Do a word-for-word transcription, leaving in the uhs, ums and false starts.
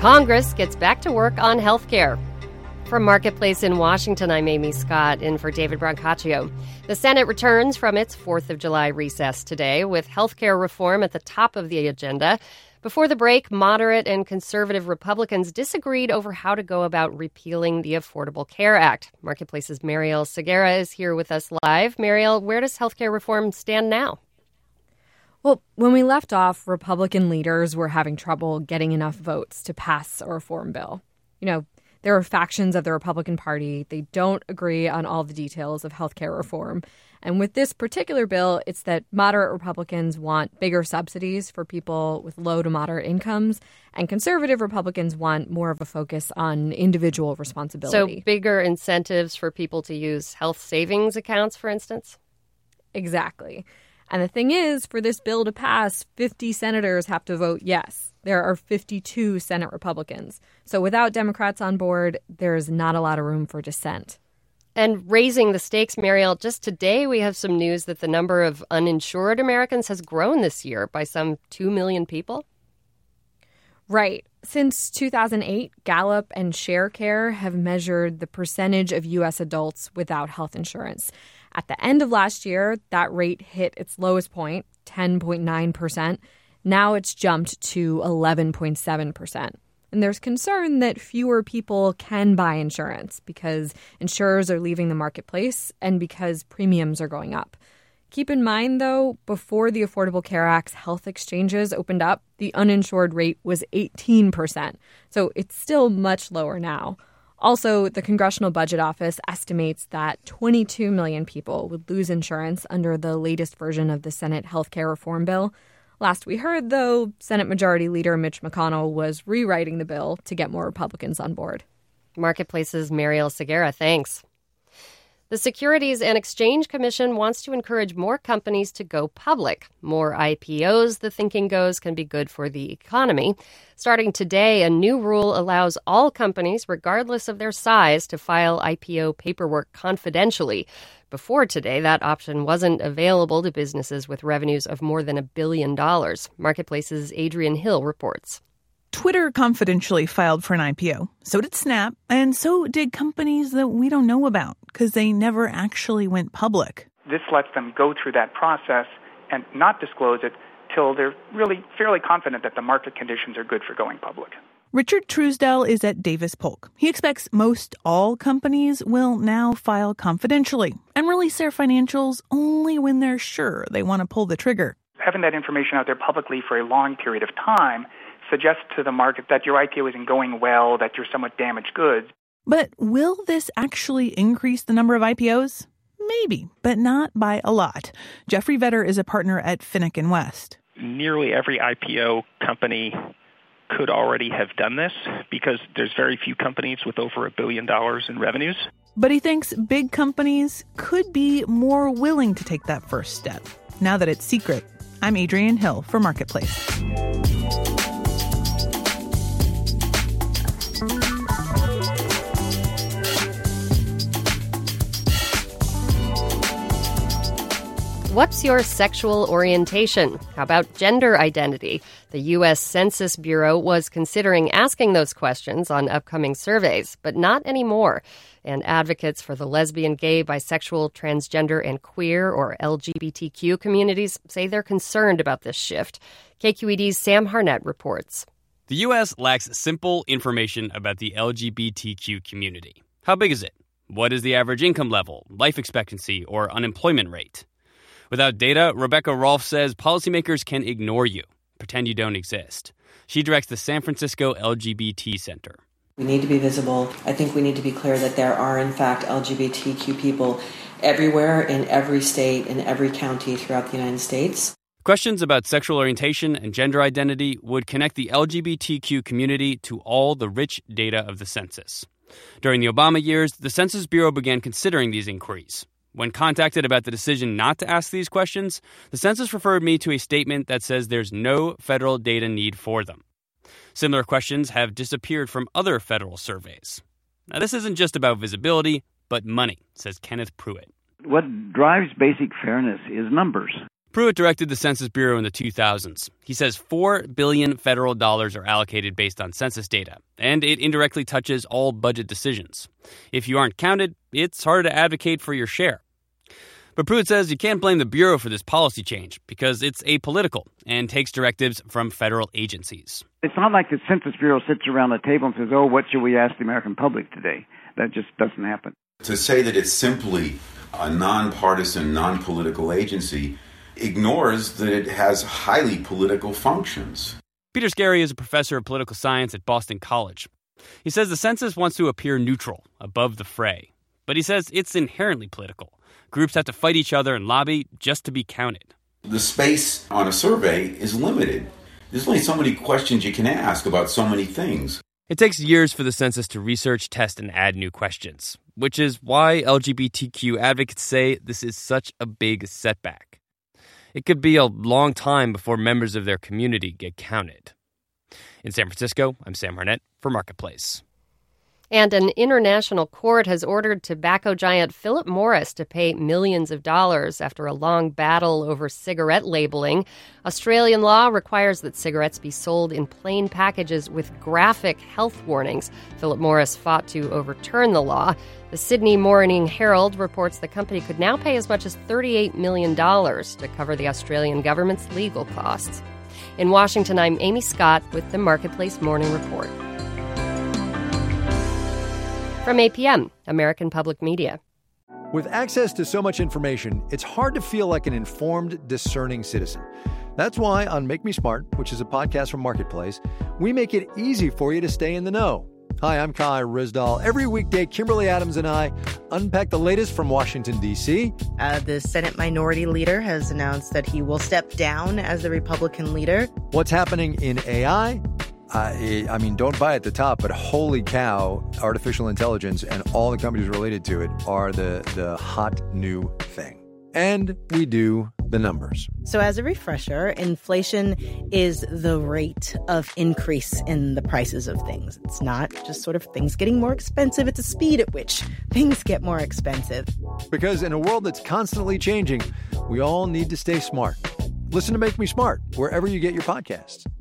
Congress gets back to work on health care. From Marketplace in Washington, I'm Amy Scott, in for David Brancaccio. The Senate returns from its fourth of July recess today, with health care reform at the top of the agenda. Before the break, moderate and conservative Republicans disagreed over how to go about repealing the Affordable Care Act. Marketplace's Mariel Segarra is here with us live. Mariel, where does health care reform stand now? Well, when we left off, Republican leaders were having trouble getting enough votes to pass a reform bill. You know, there are factions of the Republican Party. They don't agree on all the details of health care reform. And with this particular bill, it's that moderate Republicans want bigger subsidies for people with low to moderate incomes, and conservative Republicans want more of a focus on individual responsibility. So bigger incentives for people to use health savings accounts, for instance? Exactly. And the thing is, for this bill to pass, fifty senators have to vote yes. There are fifty-two Senate Republicans. So without Democrats on board, there's not a lot of room for dissent. And raising the stakes, Mariel, just today we have some news that the number of uninsured Americans has grown this year by some two million people. Right. Since two thousand eight, Gallup and Sharecare have measured the percentage of U S adults without health insurance. At the end of last year, that rate hit its lowest point, ten point nine percent. Now it's jumped to eleven point seven percent. And there's concern that fewer people can buy insurance because insurers are leaving the marketplace and because premiums are going up. Keep in mind, though, before the Affordable Care Act's health exchanges opened up, the uninsured rate was eighteen percent. So it's still much lower now. Also, the Congressional Budget Office estimates that twenty-two million people would lose insurance under the latest version of the Senate health care reform bill. Last we heard, though, Senate Majority Leader Mitch McConnell was rewriting the bill to get more Republicans on board. Marketplace's Mariel Segarra, thanks. The Securities and Exchange Commission wants to encourage more companies to go public. More I P Os, the thinking goes, can be good for the economy. Starting today, a new rule allows all companies, regardless of their size, to file I P O paperwork confidentially. Before today, that option wasn't available to businesses with revenues of more than a billion dollars. Marketplace's Adrian Hill reports. Twitter confidentially filed for an I P O. So did Snap, and so did companies that we don't know about because they never actually went public. This lets them go through that process and not disclose it till they're really fairly confident that the market conditions are good for going public. Richard Truesdell is at Davis Polk. He expects most all companies will now file confidentially and release their financials only when they're sure they want to pull the trigger. Having that information out there publicly for a long period of time suggests to the market that your I P O isn't going well, that you're somewhat damaged goods. But will this actually increase the number of I P Os? Maybe, but not by a lot. Jeffrey Vetter is a partner at Finnick and West. Nearly every I P O company could already have done this because there's very few companies with over a billion dollars in revenues. But he thinks big companies could be more willing to take that first step, now that it's secret. I'm Adrian Hill for Marketplace. What's your sexual orientation? How about gender identity? The U S Census Bureau was considering asking those questions on upcoming surveys, but not anymore. And advocates for the lesbian, gay, bisexual, transgender, and queer, or L G B T Q communities say they're concerned about this shift. K Q E D's Sam Harnett reports. The U S lacks simple information about the L G B T Q community. How big is it? What is the average income level, life expectancy, or unemployment rate? Without data, Rebecca Rolfe says policymakers can ignore you, pretend you don't exist. She directs the San Francisco L G B T Center. We need to be visible. I think we need to be clear that there are, in fact, L G B T Q people everywhere, in every state, in every county throughout the United States. Questions about sexual orientation and gender identity would connect the L G B T Q community to all the rich data of the census. During the Obama years, the Census Bureau began considering these inquiries. When contacted about the decision not to ask these questions, the census referred me to a statement that says there's no federal data need for them. Similar questions have disappeared from other federal surveys. Now, this isn't just about visibility, but money, says Kenneth Pruitt. What drives basic fairness is numbers. Pruitt directed the Census Bureau in the two thousands. He says four billion dollars federal dollars are allocated based on census data, and it indirectly touches all budget decisions. If you aren't counted, it's harder to advocate for your share. But Pruitt says you can't blame the Bureau for this policy change because it's apolitical and takes directives from federal agencies. It's not like the Census Bureau sits around the table and says, oh, what should we ask the American public today? That just doesn't happen. To say that it's simply a nonpartisan, non-political agency ignores that it has highly political functions. Peter Scarry is a professor of political science at Boston College. He says the census wants to appear neutral, above the fray. But he says it's inherently political. Groups have to fight each other and lobby just to be counted. The space on a survey is limited. There's only so many questions you can ask about so many things. It takes years for the census to research, test, and add new questions, which is why L G B T Q advocates say this is such a big setback. It could be a long time before members of their community get counted. In San Francisco, I'm Sam Harnett for Marketplace. And an international court has ordered tobacco giant Philip Morris to pay millions of dollars after a long battle over cigarette labeling. Australian law requires that cigarettes be sold in plain packages with graphic health warnings. Philip Morris fought to overturn the law. The Sydney Morning Herald reports the company could now pay as much as thirty-eight million dollars to cover the Australian government's legal costs. In Washington, I'm Amy Scott with the Marketplace Morning Report. From A P M, American Public Media. With access to so much information, it's hard to feel like an informed, discerning citizen. That's why on Make Me Smart, which is a podcast from Marketplace, we make it easy for you to stay in the know. Hi, I'm Kai Rizdal. Every weekday, Kimberly Adams and I unpack the latest from Washington, D C. Uh, the Senate Minority Leader has announced that he will step down as the Republican leader. What's happening in A I? I, I mean, don't buy at the top, but holy cow, artificial intelligence and all the companies related to it are the, the hot new thing. And we do the numbers. So as a refresher, inflation is the rate of increase in the prices of things. It's not just sort of things getting more expensive. It's a speed at which things get more expensive. Because in a world that's constantly changing, we all need to stay smart. Listen to Make Me Smart wherever you get your podcasts.